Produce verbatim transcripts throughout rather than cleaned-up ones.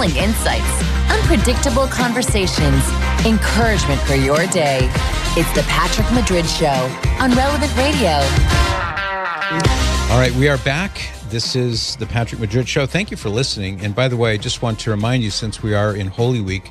thrilling insights, unpredictable conversations, encouragement for your day. It's the Patrick Madrid Show on Relevant Radio. All right, we are back. This is the Patrick Madrid Show. Thank you for listening. And by the way, I just want to remind you, since we are in Holy Week,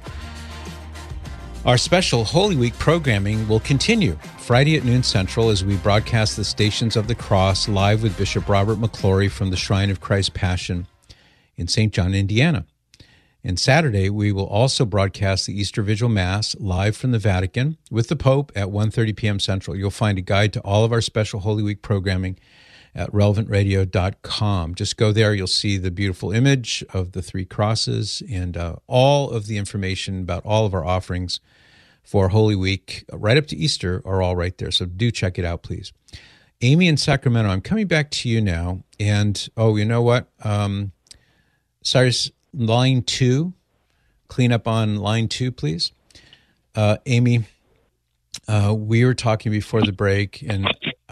our special Holy Week programming will continue Friday at noon Central as we broadcast the Stations of the Cross live with Bishop Robert McClory from the Shrine of Christ's Passion in Saint John, Indiana. And Saturday, we will also broadcast the Easter Vigil Mass live from the Vatican with the Pope at one thirty p.m. Central. You'll find a guide to all of our special Holy Week programming at relevant radio dot com. Just go there. You'll see the beautiful image of the three crosses and uh, all of the information about all of our offerings for Holy Week right up to Easter are all right there. So do check it out, please. Amy in Sacramento, I'm coming back to you now. And, oh, you know what? Um, Cyrus, line two, clean up on line two, please. Uh, Amy, uh, we were talking before the break, and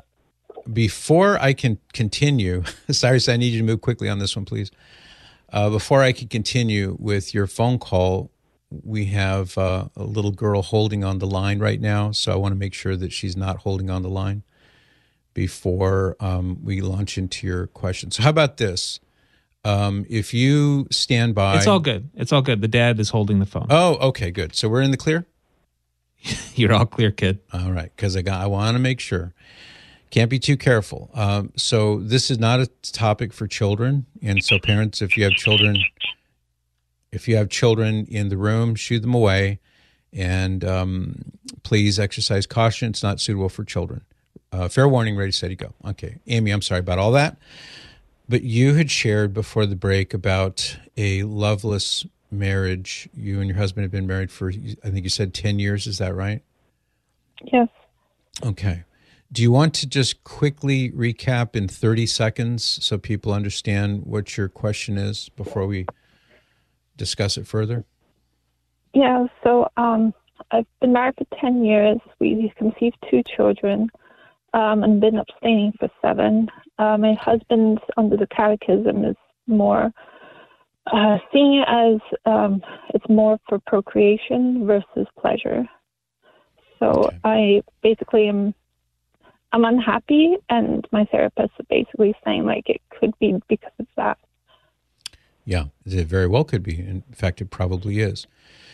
before I can continue, Cyrus, I need you to move quickly on this one, please. Uh, before I can continue with your phone call, we have uh, a little girl holding on the line right now, so I want to make sure that she's not holding on the line before um, we launch into your question. So how about this? Um, if you stand by... It's all good. It's all good. The dad is holding the phone. Oh, okay, good. So we're in the clear? You're all clear, kid. All right, because I got, I want to make sure. Can't be too careful. Um, so this is not a topic for children, and so parents, if you have children, if you have children in the room, shoo them away, and um, please exercise caution. It's not suitable for children. Uh, fair warning, ready, steady, go. Okay, Amy, I'm sorry about all that. But you had shared before the break about a loveless marriage. You and your husband have been married for, I think you said ten years. Is that right? Yes. Okay. Do you want to just quickly recap in thirty seconds so people understand what your question is before we discuss it further? Yeah, so um, I've been married for ten years. We conceived two children um, and been abstaining for seven. Uh, my husband, under the catechism, is more uh, seeing it as um, it's more for procreation versus pleasure. So okay. I basically am I'm unhappy, and my therapist is basically saying like it could be because of that. Yeah, it very well could be. In fact, it probably is.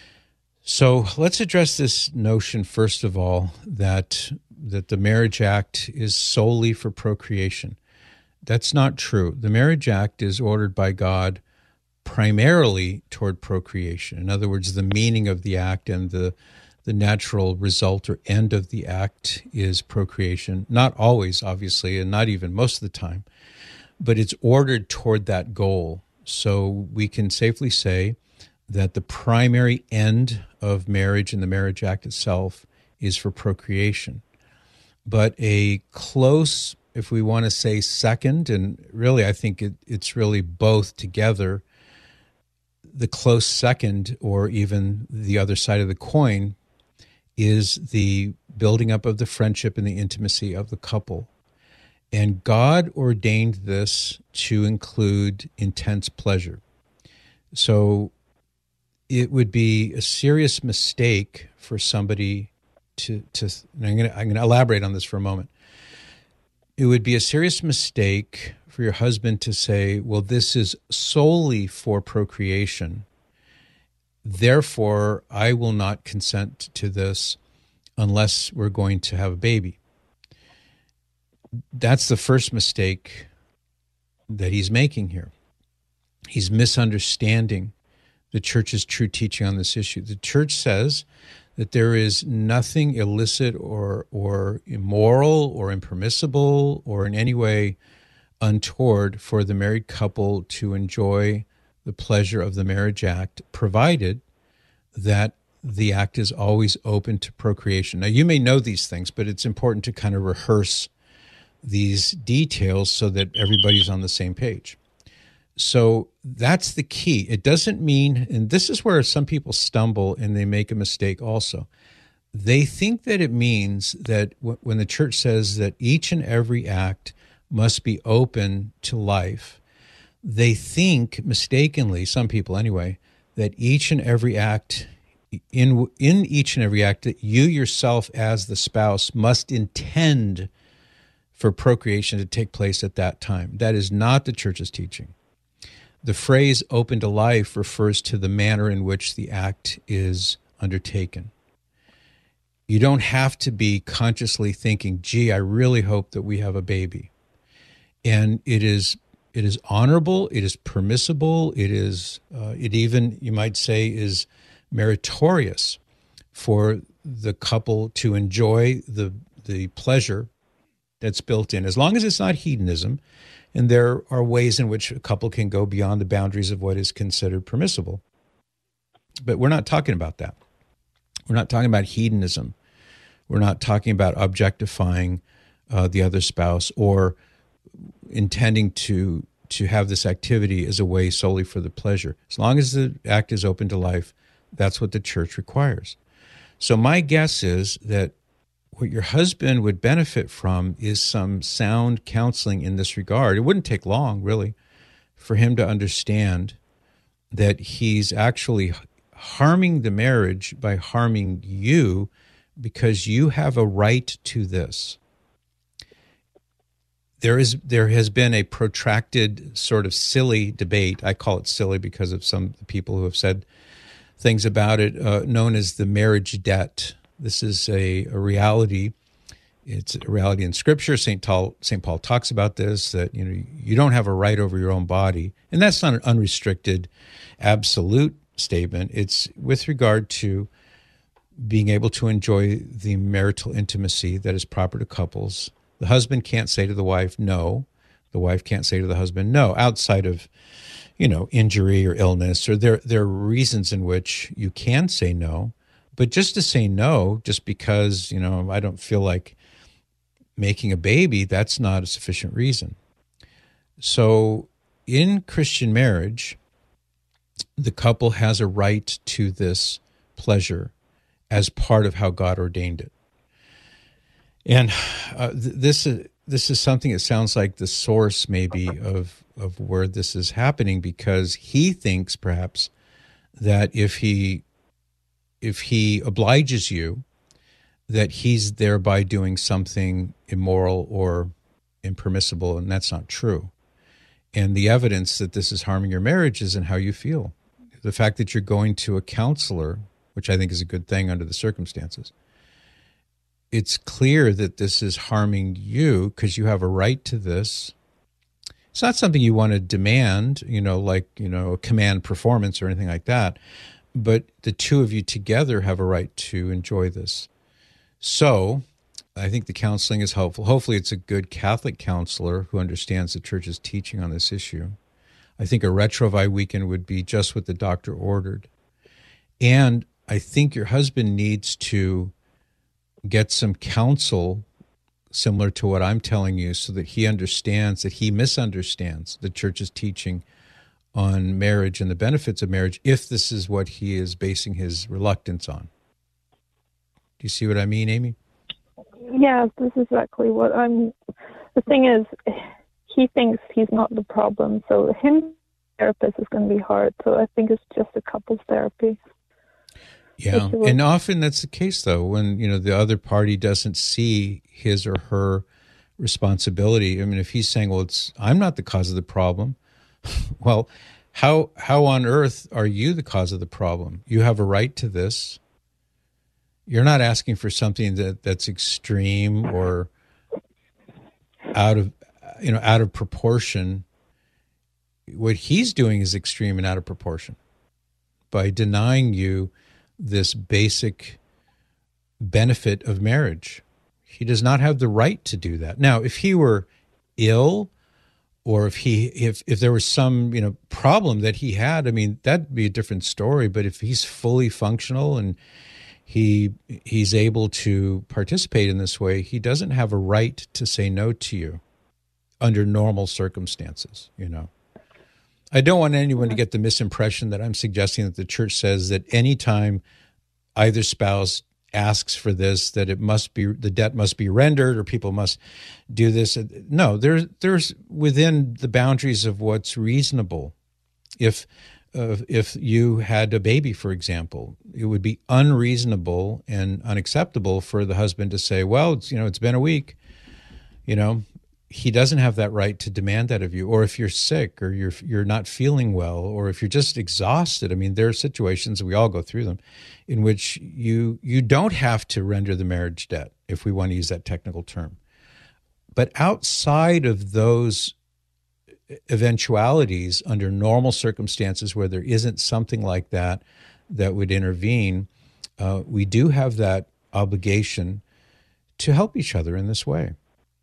So let's address this notion, first of all, that that the Marriage Act is solely for procreation. That's not true. The Marriage Act is ordered by God primarily toward procreation. In other words, the meaning of the act and the the natural result or end of the act is procreation. Not always, obviously, and not even most of the time, but it's ordered toward that goal. So we can safely say that the primary end of marriage and the Marriage Act itself is for procreation. But a close, if we want to say second, and really I think it, it's really both together, the close second or even the other side of the coin is the building up of the friendship and the intimacy of the couple. And God ordained this to include intense pleasure. So it would be a serious mistake for somebody to, to and I'm going to I'm going to elaborate on this for a moment. It would be a serious mistake for your husband to say, well, this is solely for procreation. Therefore, I will not consent to this unless we're going to have a baby. That's the first mistake that he's making here. He's misunderstanding the church's true teaching on this issue. The church says that there is nothing illicit or or immoral or impermissible or in any way untoward for the married couple to enjoy the pleasure of the Marriage Act, provided that the act is always open to procreation. Now, you may know these things, but it's important to kind of rehearse these details so that everybody's on the same page. So that's the key. It doesn't mean, and this is where some people stumble and they make a mistake also. They think that it means that w- when the church says that each and every act must be open to life, they think mistakenly, some people anyway, that each and every act, in in each and every act, that you yourself as the spouse must intend for procreation to take place at that time. That is not the church's teaching. The phrase open to life refers to the manner in which the act is undertaken. You don't have to be consciously thinking, gee, I really hope that we have a baby. And it is it is honorable, it is permissible, it is, uh, it even, you might say, is meritorious for the couple to enjoy the the pleasure that's built in, as long as it's not hedonism. And there are ways in which a couple can go beyond the boundaries of what is considered permissible. But we're not talking about that. We're not talking about hedonism. We're not talking about objectifying uh, the other spouse or intending to to have this activity as a way solely for the pleasure. As long as the act is open to life, that's what the church requires. So my guess is that what your husband would benefit from is some sound counseling in this regard. It wouldn't take long, really, for him to understand that he's actually harming the marriage by harming you, because you have a right to this. There is there has been a protracted sort of silly debate. I call it silly because of some people who have said things about it, uh, known as the marriage debt. This is a, a reality. It's a reality in Scripture. Saint Paul, Saint Paul talks about this, that you know you don't have a right over your own body. And that's not an unrestricted, absolute statement. It's with regard to being able to enjoy the marital intimacy that is proper to couples. The husband can't say to the wife, no. The wife can't say to the husband, no, outside of, you know, injury or illness, or there, there are reasons in which you can say no. But just to say no, just because, you know, I don't feel like making a baby, that's not a sufficient reason. So in Christian marriage, the couple has a right to this pleasure as part of how God ordained it. And uh, th- this is this is something that sounds like the source maybe of of where this is happening, because he thinks perhaps that if he if he obliges you, that he's thereby doing something immoral or impermissible, and that's not true. And the evidence that this is harming your marriage is in how you feel. The fact that you're going to a counselor, which I think is a good thing under the circumstances, it's clear that this is harming you because you have a right to this. It's not something you want to demand, you know, like, you know, command performance or anything like that. But the two of you together have a right to enjoy this. So I think the counseling is helpful. Hopefully it's a good Catholic counselor who understands the church's teaching on this issue. I think a Retrouvaille weekend would be just what the doctor ordered. And I think your husband needs to get some counsel similar to what I'm telling you, so that he understands that he misunderstands the church's teaching on marriage and the benefits of marriage, if this is what he is basing his reluctance on. Do you see what I mean, Amy? Yeah, this is exactly what I'm... The thing is, he thinks he's not the problem, so him therapist is going to be hard, so I think it's just a couples therapy. Yeah, and often that's the case, though, when, you know, the other party doesn't see his or her responsibility. I mean, if he's saying, well, it's I'm not the cause of the problem, well, how how on earth are you the cause of the problem? You have a right to this. You're not asking for something that, that's extreme or out of, you know, out of proportion. What he's doing is extreme and out of proportion by denying you this basic benefit of marriage. He does not have the right to do that. Now, if he were ill, or if he if if there was some, you know, problem that he had, I mean, that'd be a different story. But if he's fully functional and he he's able to participate in this way, he doesn't have a right to say no to you under normal circumstances, you know. I don't want anyone to get the misimpression that I'm suggesting that the church says that anytime either spouse asks for this, that it must be, the debt must be rendered or people must do this. No, there's, there's within the boundaries of what's reasonable. If uh, if you had a baby, for example. It would be unreasonable and unacceptable for the husband to say, well, it's, you know, it's been a week. You know, he doesn't have that right to demand that of you. Or if you're sick or you're you're not feeling well, or if you're just exhausted. I mean, there are situations, we all go through them, in which you you don't have to render the marriage debt, if we want to use that technical term. But outside of those eventualities, under normal circumstances where there isn't something like that that would intervene, uh, we do have that obligation to help each other in this way.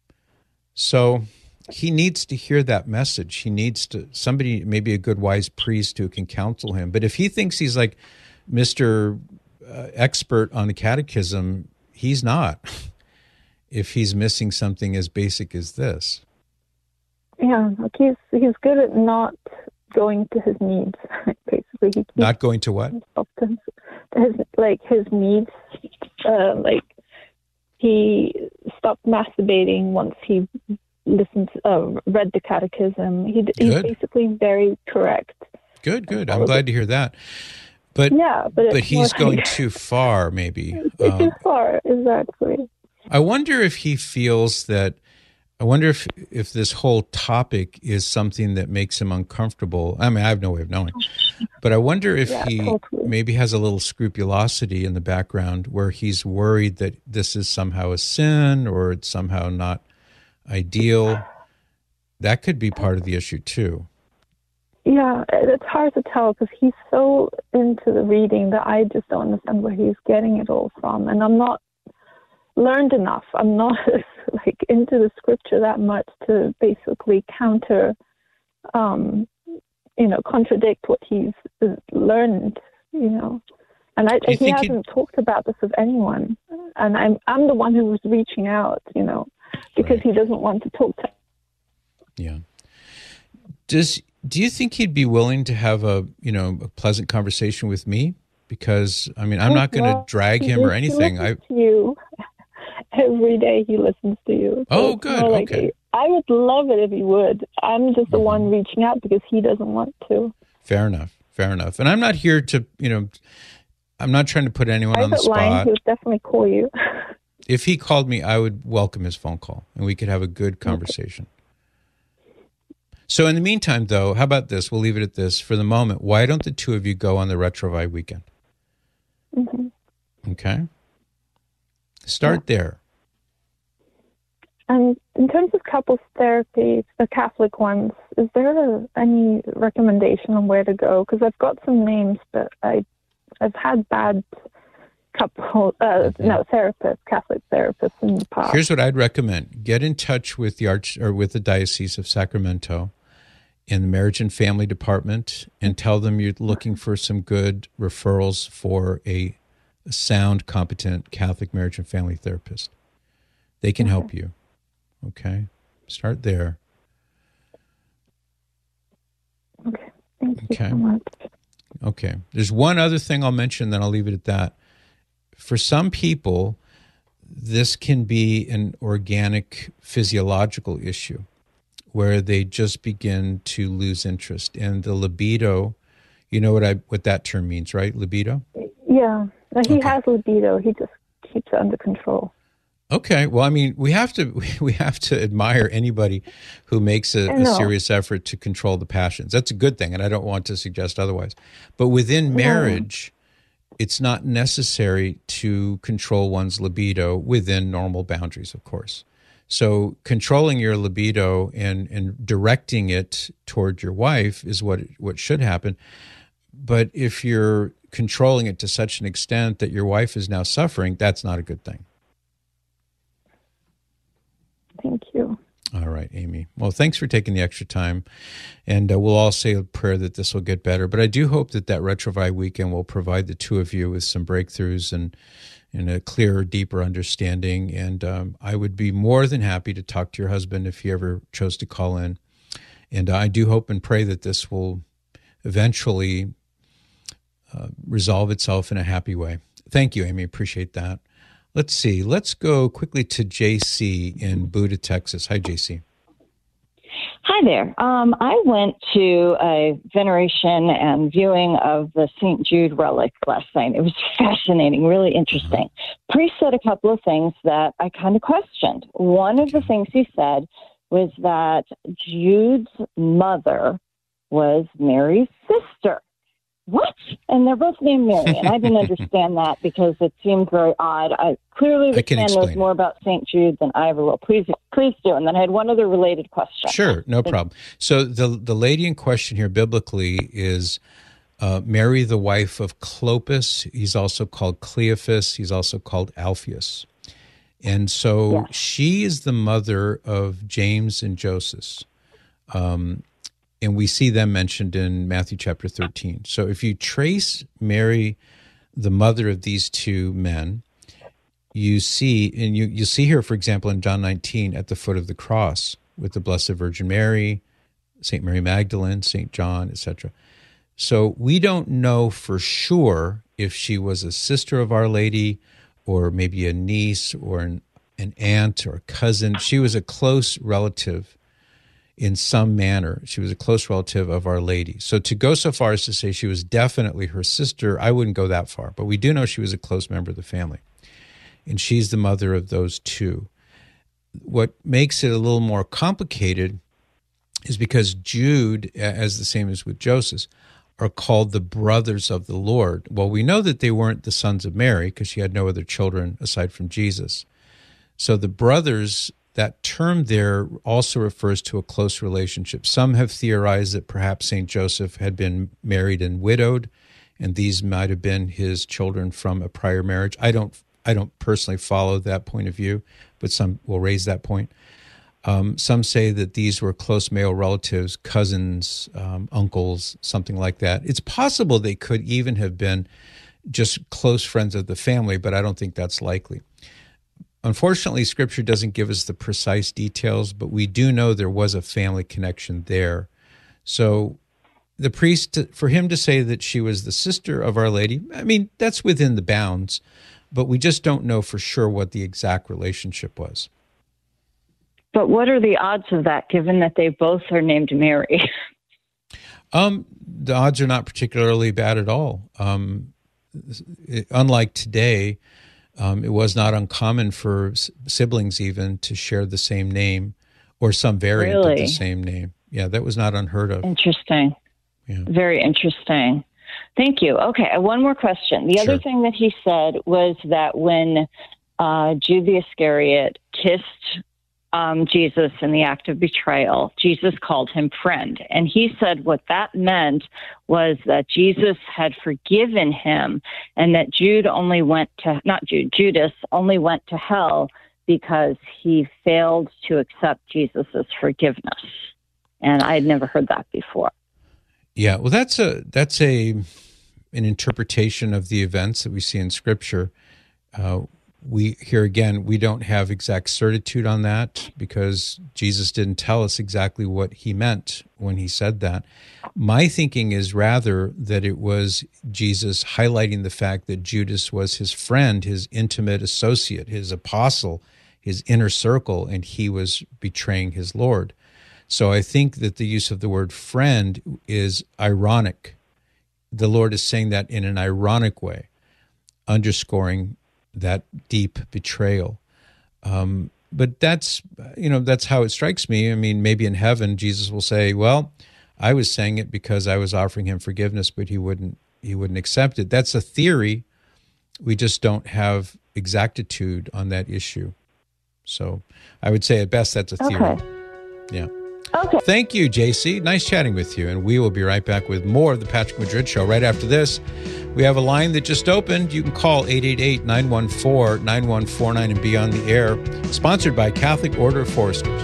So he needs to hear that message. He needs to, somebody, maybe a good wise priest who can counsel him. But if he thinks he's like Mister Uh, expert on the catechism, he's not. If he's missing something as basic as this. Yeah, like he's he's good at not going to his needs. Basically, he not going to what? To his, like his needs. Uh, like he stopped masturbating once he listened, to, uh, read the catechism. He, he's basically very correct. Good, good. I'm glad to hear that. But yeah, but, but he's going too far, maybe. Um, too far, exactly. I wonder if he feels that. I wonder if if this whole topic is something that makes him uncomfortable. I mean, I have no way of knowing, but I wonder if yeah, he totally. maybe has a little scrupulosity in the background where he's worried that this is somehow a sin or it's somehow not ideal. That could be part of the issue too. Yeah, it's hard to tell because he's so into the reading that I just don't understand where he's getting it all from. And I'm not learned enough. I'm not like into the scripture that much to basically counter, um, you know, contradict what he's learned, you know. And I, he hasn't he... talked about this with anyone. And I'm I'm the one who was reaching out, you know, because right. he doesn't want to talk to. Yeah. Does do you think he'd be willing to have a, you know, a pleasant conversation with me? Because I mean, I'm not going to drag him or anything. I to you every day he listens to you. So oh, good. Like, okay. I would love it if he would. I'm just the mm-hmm. one reaching out because he doesn't want to. Fair enough. Fair enough. And I'm not here to, you know, I'm not trying to put anyone Private on the spot. Line, he would definitely call you. If he called me, I would welcome his phone call and we could have a good conversation. Okay. So in the meantime, though, how about this? We'll leave it at this for the moment. Why don't the two of you go on the Retrovite weekend? Mm-hmm. Okay. Start yeah. there. And in terms of couples therapy, the Catholic ones, is there a, any recommendation on where to go? Because I've got some names, but I, I've had bad couple, uh, mm-hmm. no, therapists, Catholic therapists in the past. Here's what I'd recommend: get in touch with the arch or with the Diocese of Sacramento in the Marriage and Family Department, and tell them you're looking for some good referrals for a, a sound, competent Catholic marriage and family therapist. They can okay. help you. Okay, start there. Okay, thank you okay. so much. Okay, there's one other thing I'll mention, then I'll leave it at that. For some people, this can be an organic physiological issue where they just begin to lose interest. And the libido, you know what I what that term means, right? Libido? Yeah, he okay. has libido. He just keeps it under control. Okay, well, I mean, we have to we have to admire anybody who makes a, a serious effort to control the passions. That's a good thing, and I don't want to suggest otherwise. But within marriage, yeah. it's not necessary to control one's libido within normal boundaries, of course. So controlling your libido and, and directing it toward your wife is what what should happen. But if you're controlling it to such an extent that your wife is now suffering, that's not a good thing. Thank you. All right, Amy. Well, thanks for taking the extra time. And uh, we'll all say a prayer that this will get better. But I do hope that that Retrovite weekend will provide the two of you with some breakthroughs and, and a clearer, deeper understanding. And um, I would be more than happy to talk to your husband if he ever chose to call in. And I do hope and pray that this will eventually uh, resolve itself in a happy way. Thank you, Amy. Appreciate that. Let's see. Let's go quickly to J C in Buda, Texas. Hi, J C. Hi, Hi there. Um, I went to a veneration and viewing of the Saint Jude relic last night. It was fascinating, really interesting. Priest said a couple of things that I kind of questioned. One of the things he said was that Jude's mother was Mary's sister. What? And they're both named Mary. And I didn't understand that because it seemed very odd. I clearly this man knows more about Saint Jude than I ever will. Please, please do. And then I had one other related question. Sure, no problem. So the the lady in question here biblically is uh, Mary, the wife of Clopas. He's also called Cleophas. He's also called Alphaeus. And so yeah. she is the mother of James and Joseph. Um And we see them mentioned in Matthew chapter thirteen. So if you trace Mary, the mother of these two men, you see, and you, you see here, for example, in John nineteen, at the foot of the cross with the Blessed Virgin Mary, Saint Mary Magdalene, Saint John, et cetera. So we don't know for sure if she was a sister of Our Lady or maybe a niece or an, an aunt or a cousin. She was a close relative in some manner. She was a close relative of Our Lady. So to go so far as to say she was definitely her sister, I wouldn't go that far. But we do know she was a close member of the family. And she's the mother of those two. What makes it a little more complicated is because Jude, as the same as with Joseph, are called the brothers of the Lord. Well, we know that they weren't the sons of Mary because she had no other children aside from Jesus. So the brothers, that term there also refers to a close relationship. Some have theorized that perhaps Saint Joseph had been married and widowed, and these might have been his children from a prior marriage. I don't I don't personally follow that point of view, but some will raise that point. Um, some say that these were close male relatives, cousins, um, uncles, something like that. It's possible they could even have been just close friends of the family, but I don't think that's likely. Unfortunately, Scripture doesn't give us the precise details, but we do know there was a family connection there. So the priest, for him to say that she was the sister of Our Lady, I mean, that's within the bounds, but we just don't know for sure what the exact relationship was. But what are the odds of that, given that they both are named Mary? um, the odds are not particularly bad at all. Um, it, unlike today, Um, it was not uncommon for siblings even to share the same name or some variant really? of the same name. Yeah, that was not unheard of. Interesting. Yeah. Very interesting. Thank you. Okay, one more question. The sure. other thing that he said was that when uh, Jude the Iscariot kissed um, Jesus in the act of betrayal, Jesus called him friend. And he said what that meant was that Jesus had forgiven him and that Jude only went to, not Jude, Judas only went to hell because he failed to accept Jesus's forgiveness. And I had never heard that before. Yeah, well, that's a that's a an interpretation of the events that we see in Scripture. Uh, we here again, we don't have exact certitude on that because Jesus didn't tell us exactly what he meant when he said that. My thinking is rather that it was Jesus highlighting the fact that Judas was his friend, his intimate associate, his apostle, his inner circle, and he was betraying his Lord. So I think that the use of the word friend is ironic. The Lord is saying that in an ironic way, underscoring that deep betrayal. Um, but that's, you know, that's how it strikes me. I mean, maybe in heaven, Jesus will say, well, I was saying it because I was offering him forgiveness, but he wouldn't, he wouldn't accept it. That's a theory. We just don't have exactitude on that issue. So I would say at best, that's a theory. Okay. Yeah. Okay. Thank you, J C. Nice chatting with you. And we will be right back with more of the Patrick Madrid Show right after this. We have a line that just opened. You can call eight eight eight, nine one four, nine one four nine and be on the air. Sponsored by Catholic Order of Foresters.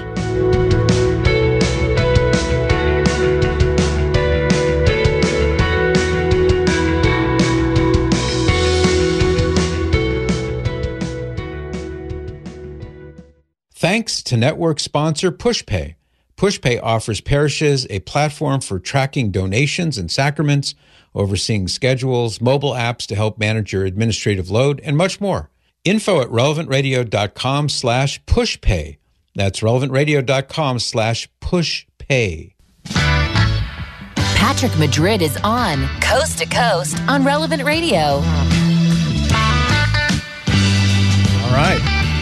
Thanks to network sponsor PushPay. PushPay offers parishes a platform for tracking donations and sacraments, overseeing schedules, mobile apps to help manage your administrative load, and much more. Info at relevantradio.com slash pushpay. That's relevantradio.com slash push pay. Patrick Madrid is on Coast to Coast on Relevant Radio. All right.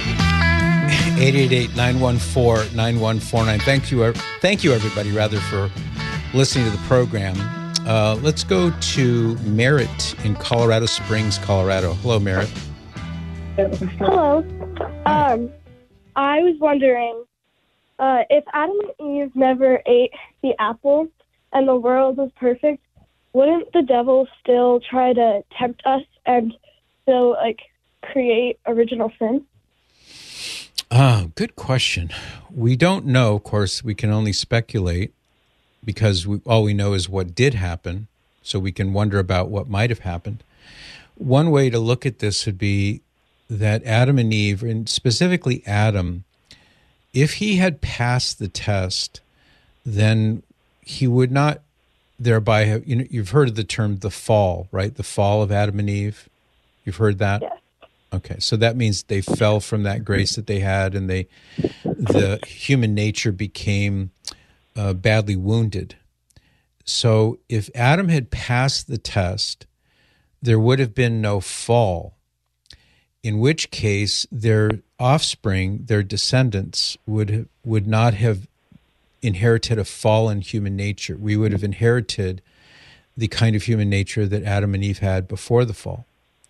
eight eight eight, nine one four, nine one four nine. Thank you, thank you everybody, rather, for listening to the program. Uh, let's go to Merritt in Colorado Springs, Colorado. Hello, Merritt. Hello. Um, I was wondering, uh, if Adam and Eve never ate the apple and the world was perfect, wouldn't the devil still try to tempt us and still, like, create original sin? Ah, good question. We don't know. Of course, we can only speculate because we, all we know is what did happen, so we can wonder about what might have happened. One way to look at this would be that Adam and Eve, and specifically Adam, if he had passed the test, then he would not thereby have, you know, you've heard of the term the fall, right? The fall of Adam and Eve. You've heard that? Yes. Okay, so that means they fell from that grace that they had, and they, the human nature became uh, badly wounded. So if Adam had passed the test, there would have been no fall, in which case their offspring, their descendants, would have, would not have inherited a fallen human nature. We would have inherited the kind of human nature that Adam and Eve had before the fall.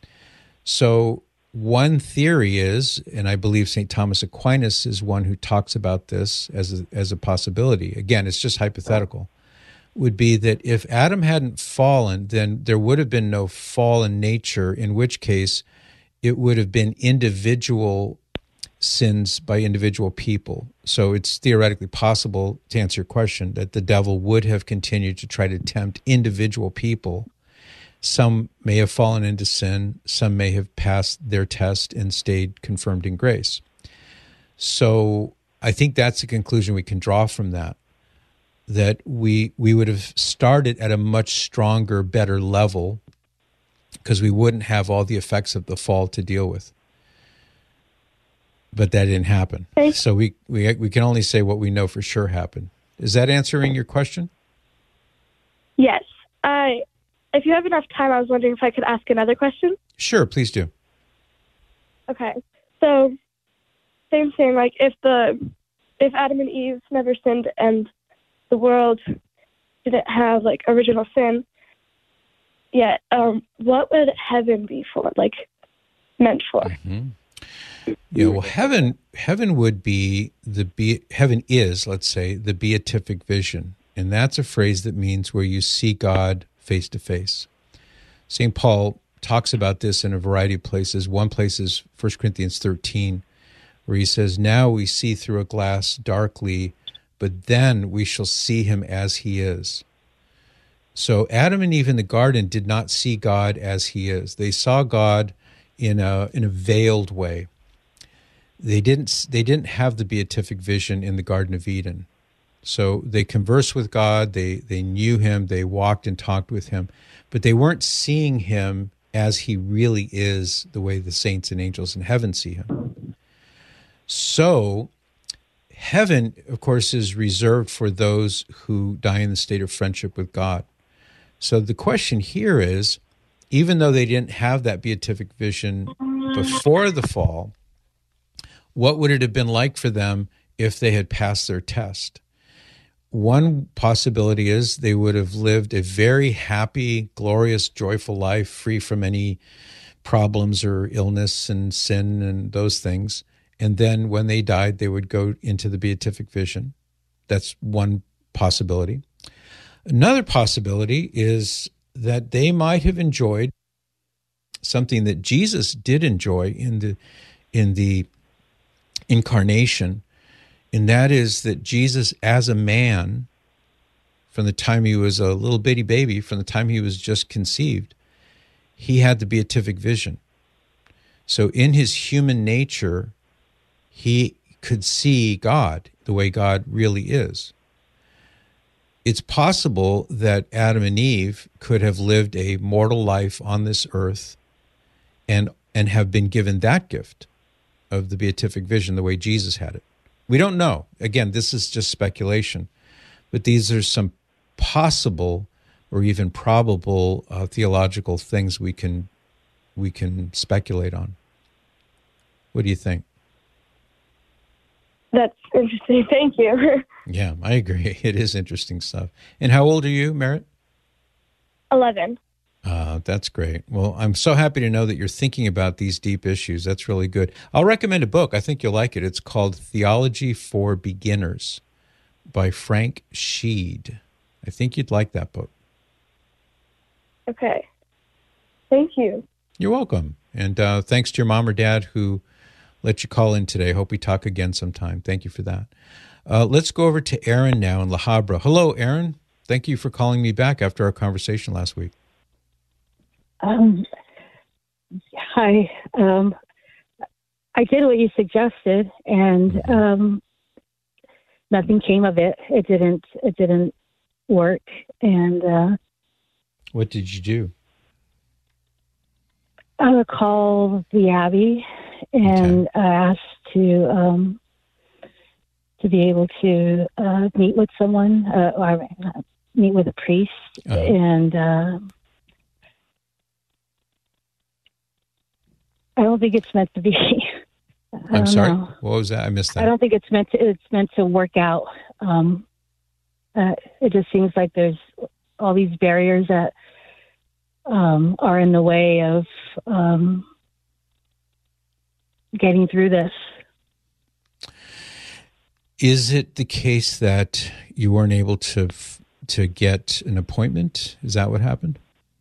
So one theory is, and I believe Saint Thomas Aquinas is one who talks about this as a, as a possibility, again, it's just hypothetical, would be that if Adam hadn't fallen, then there would have been no fallen nature, in which case it would have been individual sins by individual people. So it's theoretically possible, to answer your question, that the devil would have continued to try to tempt individual people. Some may have fallen into sin, some may have passed their test and stayed confirmed in grace. So I think that's a conclusion we can draw from that, that we we would have started at a much stronger, better level, because we wouldn't have all the effects of the fall to deal with. But that didn't happen. Okay. So we, we we can only say what we know for sure happened. Is that answering your question? Yes. I, if you have enough time, I was wondering if I could ask another question. Sure, please do. Okay. So, same thing, like if the if Adam and Eve never sinned and the world didn't have, like, original sin, yet, um, what would heaven be for, like, meant for? Mm-hmm. Yeah, well, heaven heaven would be the be, heaven is, let's say, the beatific vision, and that's a phrase that means where you see God face to face. Saint Paul talks about this in a variety of places. One place is First Corinthians thirteen, where he says, "Now we see through a glass darkly, but then we shall see him as he is." So Adam and Eve in the garden did not see God as he is. They saw God in a in a veiled way. They didn't they didn't have the beatific vision in the Garden of Eden. So they conversed with God, they they knew him, they walked and talked with him, but they weren't seeing him as he really is, the way the saints and angels in heaven see him. So heaven, of course, is reserved for those who die in the state of friendship with God. So the question here is, even though they didn't have that beatific vision before the fall, what would it have been like for them if they had passed their test? One possibility is they would have lived a very happy, glorious, joyful life, free from any problems or illness and sin and those things. And then when they died, they would go into the beatific vision. That's one possibility. Another possibility is that they might have enjoyed something that Jesus did enjoy in the in the incarnation, and that is that Jesus, as a man, from the time he was a little bitty baby, from the time he was just conceived, he had the beatific vision. So in his human nature, he could see God the way God really is. It's possible that Adam and Eve could have lived a mortal life on this earth and and have been given that gift of the beatific vision the way Jesus had it. We don't know. Again, this is just speculation, but these are some possible or even probable uh, theological things we can we can speculate on. What do you think? That's interesting. Thank you. Yeah, I agree. It is interesting stuff. And how old are you, Merritt? eleven. Uh, that's great. Well, I'm so happy to know that you're thinking about these deep issues. That's really good. I'll recommend a book. I think you'll like it. It's called Theology for Beginners by Frank Sheed. I think you'd like that book. Okay. Thank you. You're welcome. And uh, thanks to your mom or dad who let you call in today. Hope we talk again sometime. Thank you for that. Uh, let's go over to Aaron now in La Habra. Hello, Aaron. Thank you for calling me back after our conversation last week. Um, hi. Um, I did what you suggested, and um, nothing came of it. It didn't. It didn't work. And uh, what did you do? I would call the Abbey and Okay. ask to um, to be able to uh, meet with someone, uh, or uh, meet with a priest, Uh-huh. and. Uh, I don't think it's meant to be. I I'm don't sorry. know. What was that? I missed that. I don't think it's meant to. It's meant to work out. Um, uh, it just seems like there's all these barriers that um, are in the way of um, getting through this. Is it the case that you weren't able to f- to get an appointment? Is that what happened?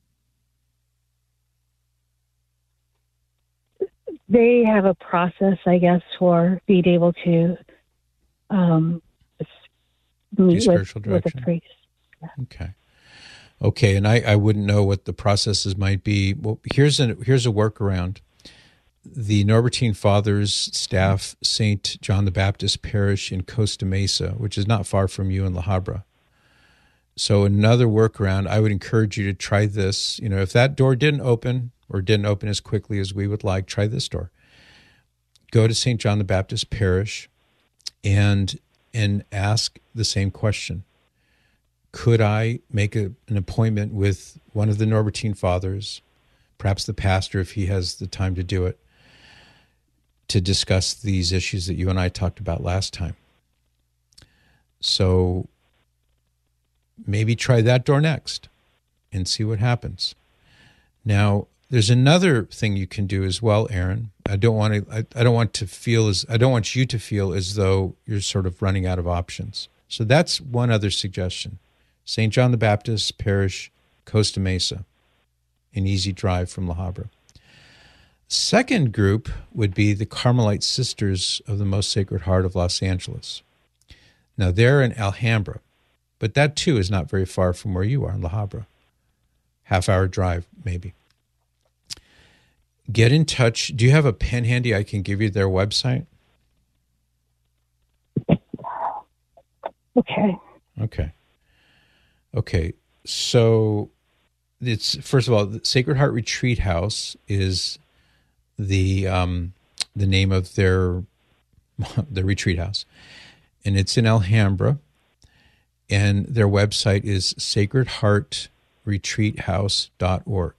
They have a process, I guess, for being able to um, meet with, spiritual with a direction? priest. Okay. Okay, and I, I wouldn't know what the processes might be. Well, here's a here's a workaround. The Norbertine Fathers staff Saint John the Baptist Parish in Costa Mesa, which is not far from you in La Habra. So another workaround, I would encourage you to try this. You know, if that door didn't open or didn't open as quickly as we would like, try this door. Go to Saint John the Baptist Parish and and ask the same question. Could I make a, an appointment with one of the Norbertine Fathers, perhaps the pastor if he has the time to do it, to discuss these issues that you and I talked about last time? So maybe try that door next and see what happens. Now, there's another thing you can do as well, Aaron. I don't want to. I, I don't want to feel as. I don't want you to feel as though you're sort of running out of options. So that's one other suggestion. Saint John the Baptist Parish, Costa Mesa, an easy drive from La Habra. Second group would be the Carmelite Sisters of the Most Sacred Heart of Los Angeles. Now they're in Alhambra, but that too is not very far from where you are in La Habra. Half hour drive, maybe. Get in touch. Do you have a pen handy? I can give you their website. Okay. Okay. Okay. So it's, first of all, the Sacred Heart Retreat House is the um, the name of their the retreat house, and it's in Alhambra. And their website is sacred heart retreat house dot org.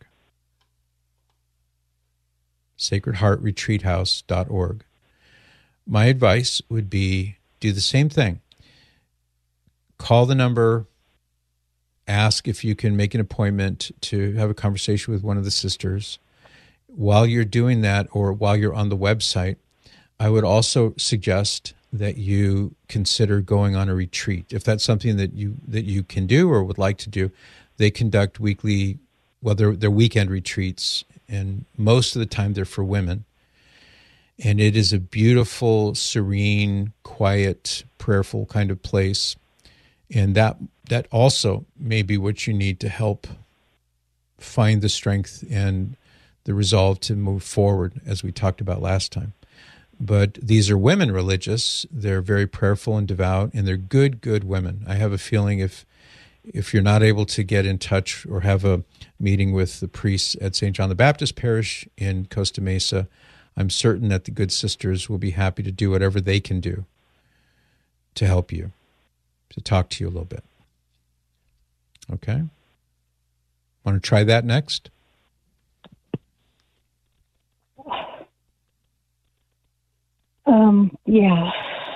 sacred heart retreat house dot org. My advice would be do the same thing. Call the number, ask if you can make an appointment to have a conversation with one of the sisters. While you're doing that, or while you're on the website, I would also suggest that you consider going on a retreat. If that's something that you that you can do or would like to do, they conduct weekly, well, they're, they're weekend retreats, and most of the time they're for women. And it is a beautiful, serene, quiet, prayerful kind of place. And that that also may be what you need to help find the strength and the resolve to move forward, as we talked about last time. But these are women religious. They're very prayerful and devout, and they're good, good women. I have a feeling if if you're not able to get in touch or have a meeting with the priests at Saint John the Baptist Parish in Costa Mesa, I'm certain that the good sisters will be happy to do whatever they can do to help you, to talk to you a little bit. Okay? Want to try that next? Um, yeah.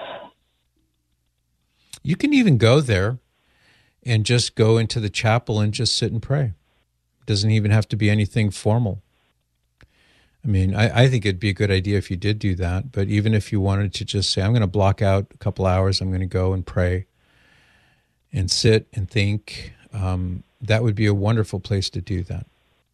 You can even go there and just go into the chapel and just sit and pray. It doesn't even have to be anything formal. I mean, I, I think it'd be a good idea if you did do that. But even if you wanted to just say, I'm going to block out a couple hours, I'm going to go and pray and sit and think, um, that would be a wonderful place to do that.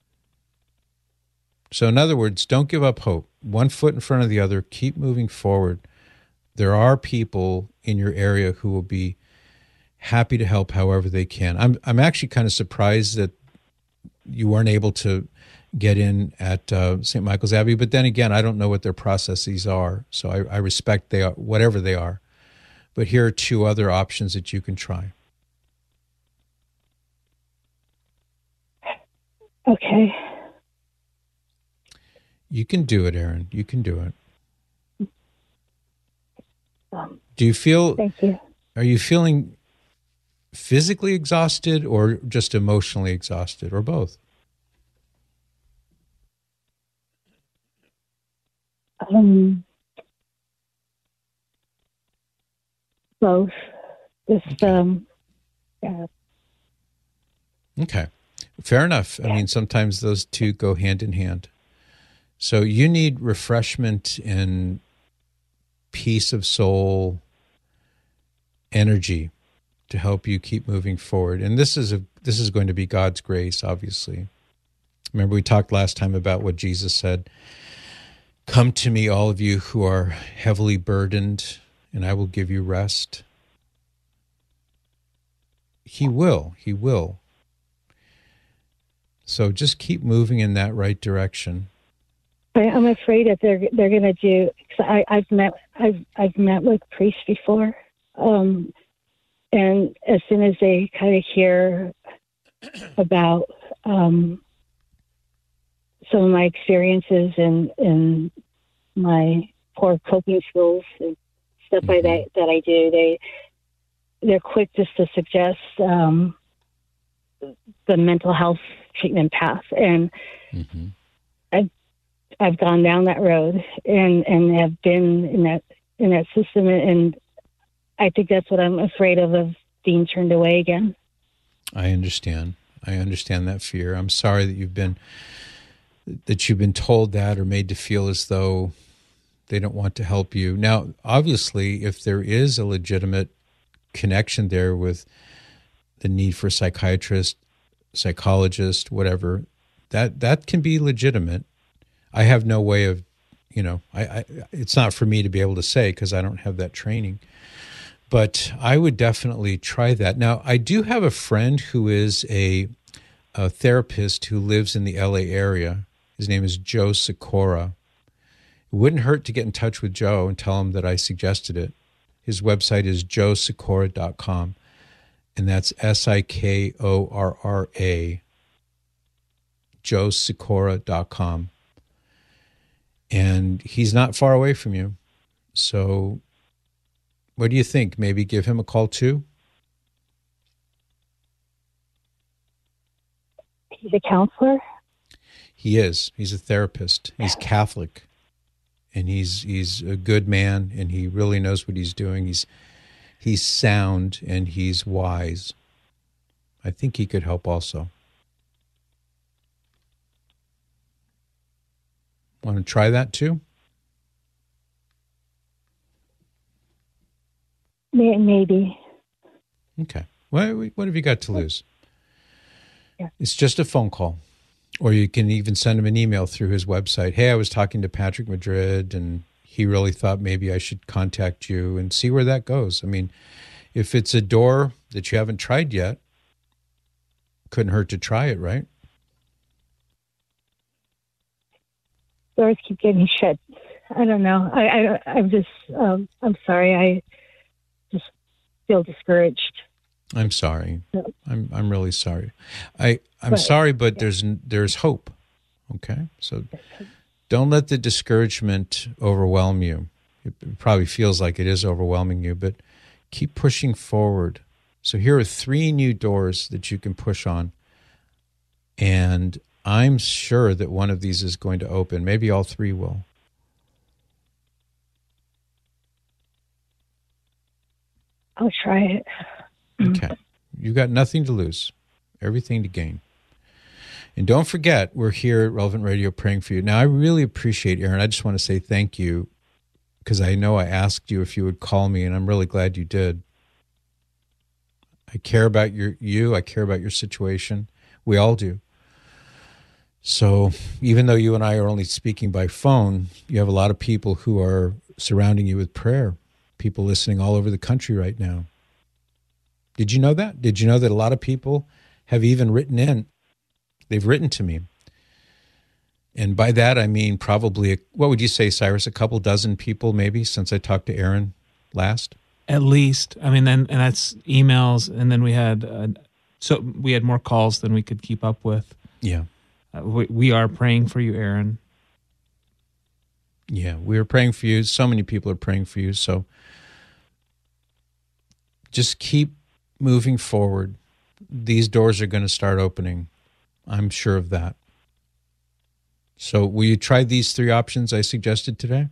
So in other words, don't give up hope. One foot in front of the other, keep moving forward. There are people in your area who will be happy to help however they can. I'm I'm actually kind of surprised that you weren't able to get in at uh, Saint Michael's Abbey, but then again, I don't know what their processes are, so I, I respect they are, whatever they are. But here are two other options that you can try. Okay. You can do it, Aaron. You can do it. Um, do you feel... Thank you. Are you feeling physically exhausted or just emotionally exhausted, or both? Um, both. Just, okay. um, yeah. Okay. Fair enough. I mean, sometimes those two go hand in hand. So you need refreshment and peace of soul, energy to help you keep moving forward. And this is a this is going to be God's grace, obviously. Remember, we talked last time about what Jesus said. Come to me, all of you who are heavily burdened, and I will give you rest. He will. He will. So just keep moving in that right direction. I, I'm afraid that they're they're going to do. Cause I, I've met I've I've met with priests before, um, and as soon as they kind of hear about um, some of my experiences and and my poor coping skills and stuff Mm-hmm. like that that I do, they they're quick just to suggest um, the mental health treatment path, and Mm-hmm. I've I've gone down that road and, and have been in that in that system, and I think that's what I'm afraid of of being turned away again. I understand. I understand that fear. I'm sorry that you've been that you've been told that or made to feel as though they don't want to help you. Now, obviously, if there is a legitimate connection there with the need for a psychiatrist, psychologist, whatever, that that can be legitimate. I have no way of, you know, I, I it's not for me to be able to say because I don't have that training. But I would definitely try that. Now, I do have a friend who is a, a therapist who lives in the L A area. His name is Joe Sikora. It wouldn't hurt to get in touch with Joe and tell him that I suggested it. His website is joe sikora dot com, and that's S I K O R R A, joe sikora dot com. And he's not far away from you. So what do you think? Maybe give him a call too? He's a counselor? He is. He's a therapist. He's Catholic. And he's he's a good man, and he really knows what he's doing. He's he's sound and he's wise. I think he could help also. Want to try that too? Maybe. Okay. What, what have you got to lose? Yeah. It's just a phone call. Or you can even send him an email through his website. Hey, I was talking to Patrick Madrid, and he really thought maybe I should contact you, and see where that goes. I mean, if it's a door that you haven't tried yet, couldn't hurt to try it, right? Doors keep getting shut. I don't know. I, I, I'm just, um, I'm sorry. I just feel discouraged. I'm sorry. No. I'm I'm really sorry. I I'm But- sorry, but there's there's hope. Okay, so don't let the discouragement overwhelm you. It probably feels like it is overwhelming you, but Keep pushing forward. So here are three new doors that you can push on. And I'm sure that one of these is going to open. Maybe all three will. I'll try it. Okay. You've got nothing to lose, everything to gain. And don't forget, we're here at Relevant Radio praying for you. Now, I really appreciate, Aaron. I just want to say thank you, because I know I asked you if you would call me, and I'm really glad you did. I care about your you. I care about your situation. We all do. So even though you and I are only speaking by phone, you have a lot of people who are surrounding you with prayer, people listening all over the country right now. Did you know that? Did you know that a lot of people have even written in? They've written to me. And by that, I mean probably, what would you say, Cyrus, a couple dozen people maybe since I talked to Aaron last? At least. I mean, then and that's emails, and then we had uh, so we had more calls than we could keep up with. Yeah. Uh, we, we are praying for you, Aaron. Yeah, we are praying for you. So many people are praying for you. So just keep moving forward. These doors are going to start opening. I'm sure of that. So will you try these three options I suggested today?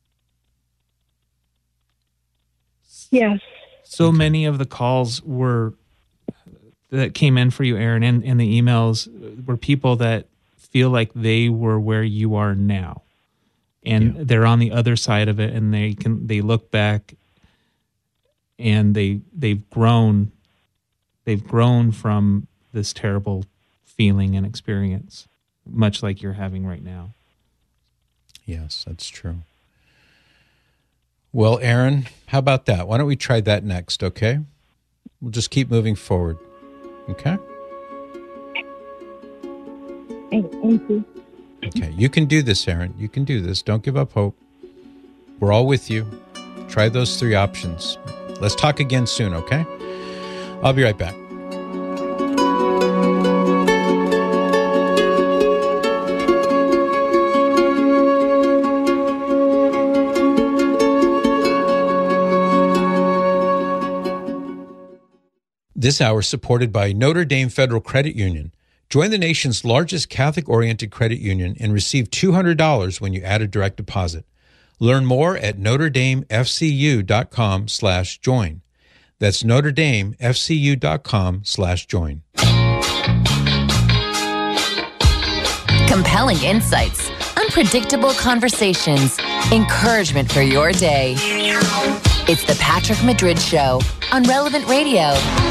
Yes. So many of the calls were that came in for you, Aaron, and, and the emails were people that feel like they were where you are now. And yeah. they're on the other side of it, and they can they look back and they they've grown they've grown from this terrible feeling and experience, much like you're having right now. Yes, that's true. Well, Aaron, how about that? Why don't we try that next, okay? We'll just keep moving forward, okay? Thank you. Okay, you can do this, Aaron. You can do this. Don't give up hope. We're all with you. Try those three options. Let's talk again soon, okay? I'll be right back. This hour is supported by Notre Dame Federal Credit Union. Join the nation's largest Catholic-oriented credit union and receive two hundred dollars when you add a direct deposit. Learn more at notredamefcu.com slash join. That's notredamefcu.com slash join. Compelling insights, unpredictable conversations, encouragement for your day. It's the Patrick Madrid Show on Relevant Radio.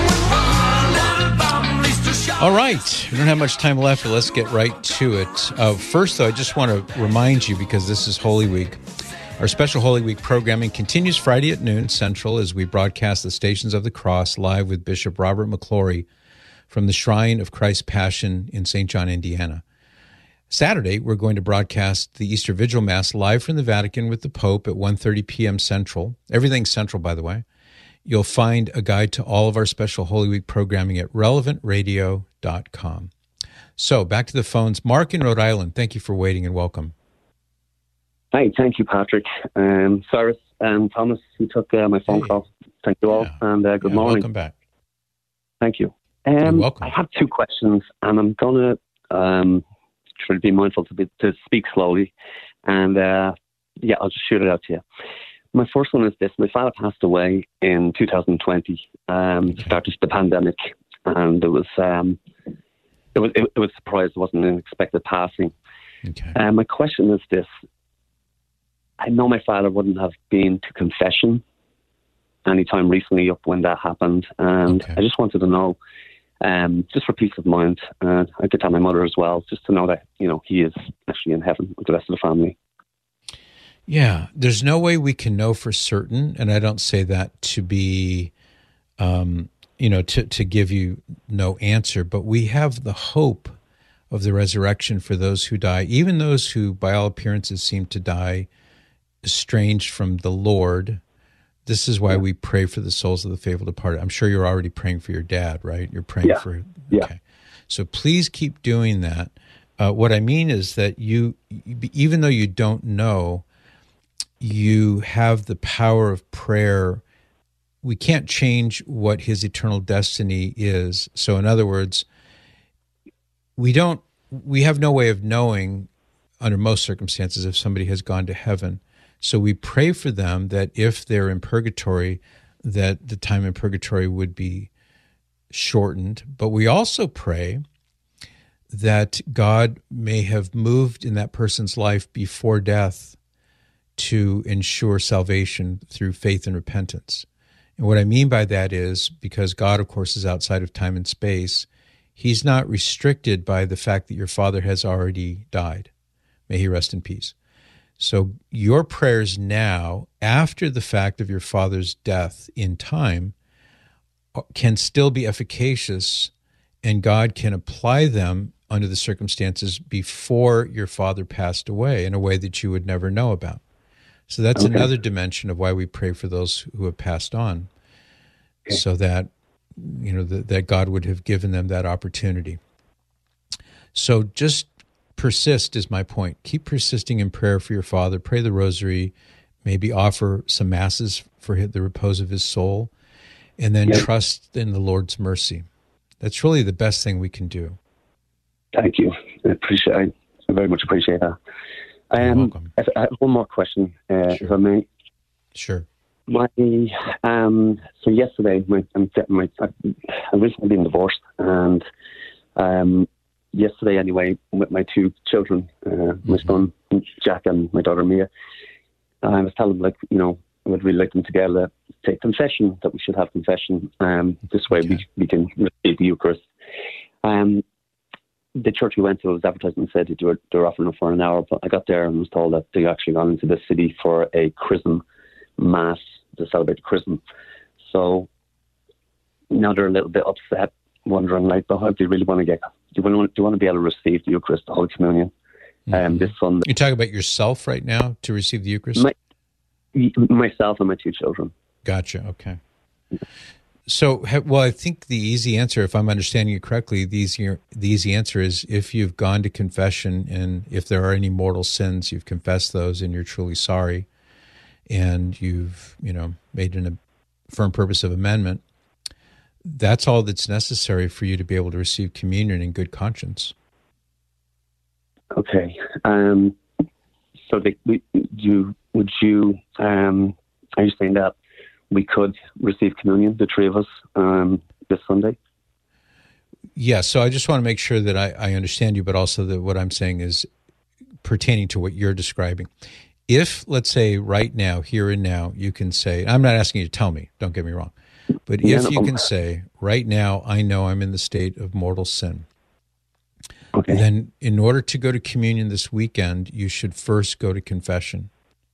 All right. We don't have much time left, but let's get right to it. Uh, first, though, I just want to remind you, because this is Holy Week, our special Holy Week programming continues Friday at noon Central as we broadcast the Stations of the Cross live with Bishop Robert McClory from the Shrine of Christ's Passion in Saint John, Indiana. Saturday, we're going to broadcast the Easter Vigil Mass live from the Vatican with the Pope at one thirty p.m. Central. Everything's Central, by the way. You'll find a guide to all of our special Holy Week programming at relevant radio dot com. So, back to the phones. Mark in Rhode Island, thank you for waiting and welcome. Hi, thank you, Patrick. Um, Cyrus and Thomas, who took uh, my phone hey. call. Thank you all, yeah. and uh, good yeah, morning. Welcome back. Thank you. Um, You're welcome. I have two questions, and I'm going to um, try to be mindful to, be, to speak slowly, and uh, yeah, I'll just shoot it out to you. My first one is this. My father passed away in two thousand twenty, um, okay. started the pandemic, and it was um, it was it, it was a surprise. It wasn't an expected passing. Okay. Uh, my question is this. I know my father wouldn't have been to confession anytime recently up when that happened, and okay. I just wanted to know, um, just for peace of mind, uh, I could tell my mother as well, just to know that, you know, he is actually in heaven with the rest of the family. Yeah, there's no way we can know for certain, and I don't say that to be, um, you know, to, to give you no answer, but we have the hope of the resurrection for those who die, even those who, by all appearances, seem to die estranged from the Lord. This is why yeah. we pray for the souls of the faithful departed. I'm sure you're already praying for your dad, right? You're praying yeah. for, okay. Yeah. So please keep doing that. Uh, what I mean is that you, even though you don't know, you have the power of prayer we can't change what his eternal destiny is. So in other words, we don't, we have no way of knowing under most circumstances if somebody has gone to heaven. So we pray for them that if they're in purgatory, that the time in purgatory would be shortened. But we also pray that God may have moved in that person's life before death to ensure salvation through faith and repentance. And what I mean by that is, because God, of course, is outside of time and space, he's not restricted by the fact that your father has already died. May he rest in peace. So your prayers now, after the fact of your father's death in time, can still be efficacious, and God can apply them under the circumstances before your father passed away in a way that you would never know about. So that's okay. Another dimension of why we pray for those who have passed on, okay. so that, you know, the, that God would have given them that opportunity. So just persist is my point. Keep persisting in prayer for your father. Pray the rosary, maybe offer some masses for the repose of his soul, and then yeah. trust in the Lord's mercy. That's really the best thing we can do. Thank you. I appreciate. I very much appreciate that. You're um, welcome. I have one more question, uh, sure. if I may. Sure. My um, so yesterday, my, I'm, my I've recently been divorced, and um, yesterday anyway, with my two children, uh, mm-hmm. my son Jack and my daughter Mia, I was telling them, like, you know, I would really like them to get a take confession, that we should have confession. Um, this way okay. we we can receive the Eucharist. Um, the church we went to was advertising and said that they were, they were offering it for an hour, but I got there and was told that they actually gone into the city for a chrism mass to celebrate the chrism. So now they're a little bit upset, wondering, like, but how do you really want to get, do you want, do you want to be able to receive the Eucharist, the Holy Communion, mm-hmm. um, this Sunday? You're talking about yourself right now to receive the Eucharist? My, myself and my two children. Gotcha, okay. So, well, I think the easy answer, if I'm understanding you correctly, the easy, the easy answer is if you've gone to confession and if there are any mortal sins, you've confessed those and you're truly sorry, and you've, you know, made an, a firm purpose of amendment, that's all that's necessary for you to be able to receive communion in good conscience. Okay. Um, so they, we, you, would you, um, are you saying that we could receive communion, the three of us, um, this Sunday? Yeah, so I just want to make sure that I, I understand you, but also that what I'm saying is pertaining to what you're describing. If, let's say, right now, here and now, you can say, I'm not asking you to tell me, don't get me wrong, but if yeah, no. you can say, right now, I know I'm in the state of mortal sin, okay. then in order to go to communion this weekend, you should first go to confession.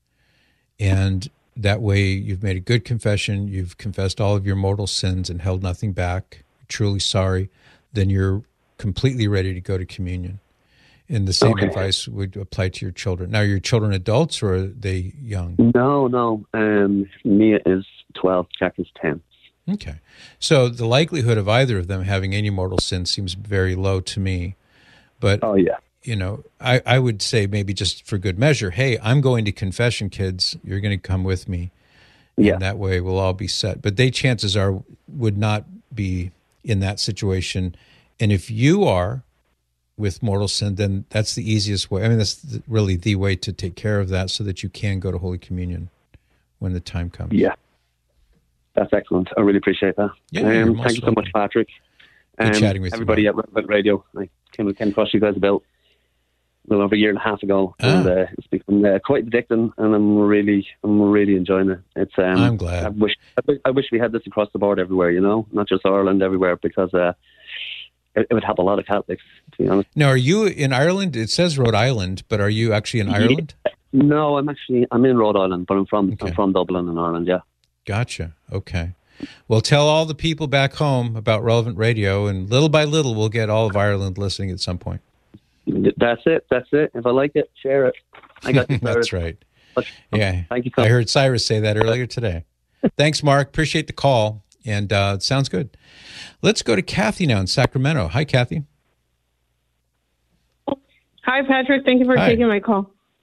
And that way you've made a good confession, you've confessed all of your mortal sins and held nothing back, you're truly sorry, then you're completely ready to go to communion. And the same okay. advice would apply to your children. Now, are your children adults or are they young? No, no. Um, Mia is twelve, Jack is ten. Okay. So the likelihood of either of them having any mortal sin seems very low to me. But, oh, yeah. you know, I, I would say maybe just for good measure, hey, I'm going to confession, kids. You're going to come with me. Yeah. And that way we'll all be set. But they, chances are, would not be in that situation. And if you are with mortal sin, then that's the easiest way. I mean, that's the, really the way to take care of that so that you can go to Holy Communion when the time comes. Yeah. That's excellent. I really appreciate that. Yeah, um, thank you so much, Patrick. Good um, chatting with everybody you. Everybody at Relevant Radio. I came, came across you guys about a little over a year and a half ago, ah. and uh, it's become uh, quite addicting, and I'm really, I'm really enjoying it. It's. Um, I'm glad. I wish, I wish we had this across the board everywhere. You know, not just Ireland, everywhere, because uh, it, it would help a lot of Catholics. To be honest. Now, are you in Ireland? It says Rhode Island, but are you actually in Ireland? Yeah. No, I'm actually I'm in Rhode Island, but I'm from okay. I'm from Dublin in Ireland. Yeah. Gotcha. Okay. Well, tell all the people back home about Relevant Radio, and little by little, we'll get all of Ireland listening at some point. That's it. That's it. If I like it, share it. I got you. That's right. Yeah. Thank you. I heard Cyrus say that earlier today. Thanks, Mark. Appreciate the call, and uh, it sounds good. Let's go to Kathy now in Sacramento. Hi, Kathy. Hi, Patrick. Thank you for Hi. taking my call.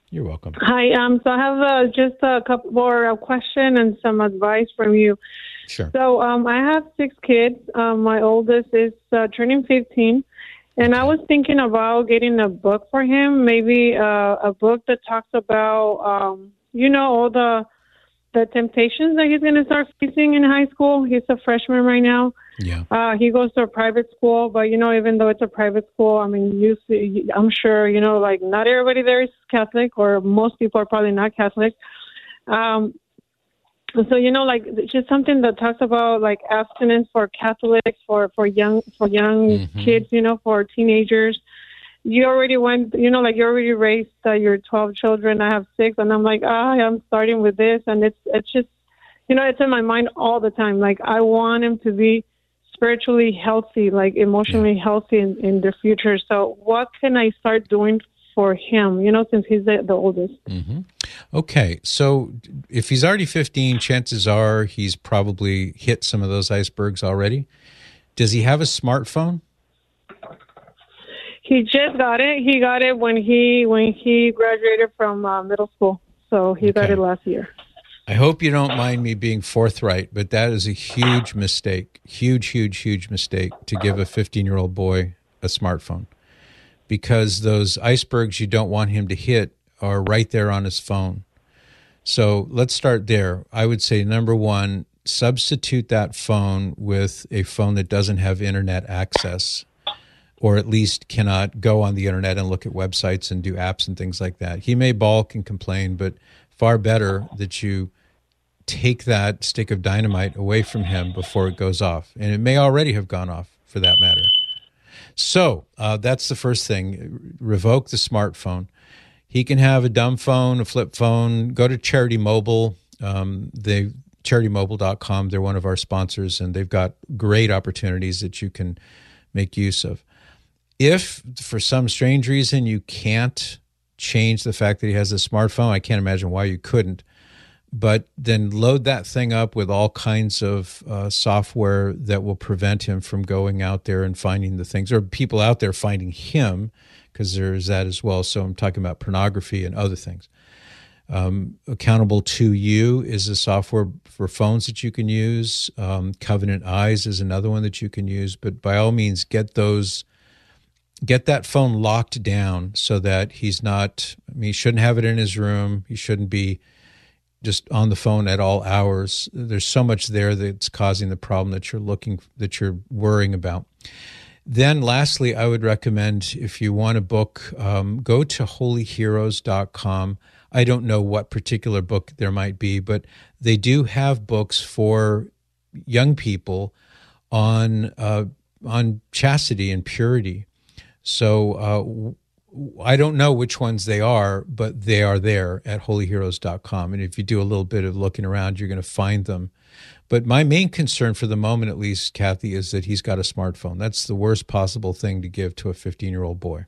You're welcome. Hi. Um. So I have uh, just a couple more uh, questions and some advice from you. Sure. So um, I have six kids. Um, my oldest is uh, turning fifteen, and I was thinking about getting a book for him. Maybe uh, a book that talks about, um, you know, all the the temptations that he's going to start facing in high school. He's a freshman right now. Yeah. Uh, he goes to a private school, but, you know, even though it's a private school, I mean, you see, I'm sure, you know, like not everybody there is Catholic, or most people are probably not Catholic. Um, so, you know, like just something that talks about like abstinence for Catholics, for, for young, for young mm-hmm. kids, you know, for teenagers. You already went, you know, like you already raised uh, your twelve children. I have six, and I'm like, ah, I'm starting with this. And it's, it's just, you know, it's in my mind all the time. Like I want him to be spiritually healthy, like emotionally yeah. healthy in, in the future. So what can I start doing for him, you know, since he's the, the oldest? Mm-hmm. Okay. So if he's already fifteen, chances are he's probably hit some of those icebergs already. Does he have a smartphone? He just got it. He got it when he when he graduated from uh, middle school. So he okay. got it last year. I hope you don't mind me being forthright, but that is a huge mistake, huge, huge, huge mistake to give a fifteen-year-old boy a smartphone, because those icebergs you don't want him to hit are right there on his phone. So let's start there. I would say, number one, substitute that phone with a phone that doesn't have internet access, or at least cannot go on the internet and look at websites and do apps and things like that. He may balk and complain, but far better that you take that stick of dynamite away from him before it goes off. And it may already have gone off, for that matter. So uh, that's the first thing. Revoke the smartphone. He can have a dumb phone, a flip phone. Go to Charity Mobile. Um, they charity mobile dot com. They're one of our sponsors, and they've got great opportunities that you can make use of. If, for some strange reason, you can't change the fact that he has a smartphone, I can't imagine why you couldn't, but then load that thing up with all kinds of uh, software that will prevent him from going out there and finding the things, or people out there finding him, because there's that as well. So I'm talking about pornography and other things. Um, Accountable to You is a software for phones that you can use. Um, Covenant Eyes is another one that you can use. But by all means, get those, get that phone locked down so that he's not, I mean, he shouldn't have it in his room. He shouldn't be just on the phone at all hours. There's so much there that's causing the problem that you're looking, that you're worrying about. Then lastly, I would recommend, if you want a book, um, go to holy heroes dot com. I don't know what particular book there might be, but they do have books for young people on uh, on chastity and purity. So uh, I don't know which ones they are, but they are there at holy heroes dot com. And if you do a little bit of looking around, you're going to find them. But my main concern for the moment, at least, Kathy, is that he's got a smartphone. That's the worst possible thing to give to a fifteen-year-old boy.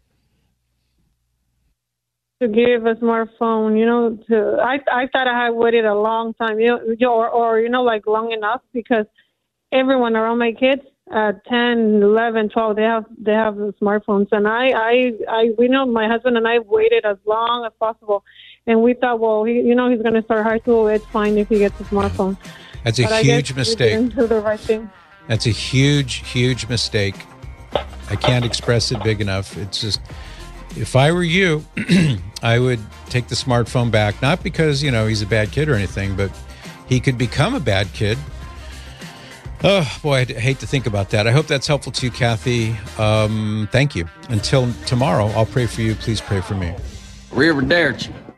To give a smartphone, you know, to I I thought I had waited a long time, you know, or, or you know, like long enough, because everyone around my kids, uh, ten, eleven, twelve, they have they have the smartphones, and I I I we know my husband and I waited as long as possible, and we thought, well, he, you know, he's going to start high school. It's fine if he gets a smartphone. That's a but huge mistake. We didn't do the right thing. That's a huge, huge mistake. I can't express it big enough. It's just, if I were you, I would take the smartphone back. Not because, you know, he's a bad kid or anything, but he could become a bad kid. Oh, boy, I hate to think about that. I hope that's helpful to you, Kathy. Um, thank you. Until tomorrow, I'll pray for you. Please pray for me. Arrivederci.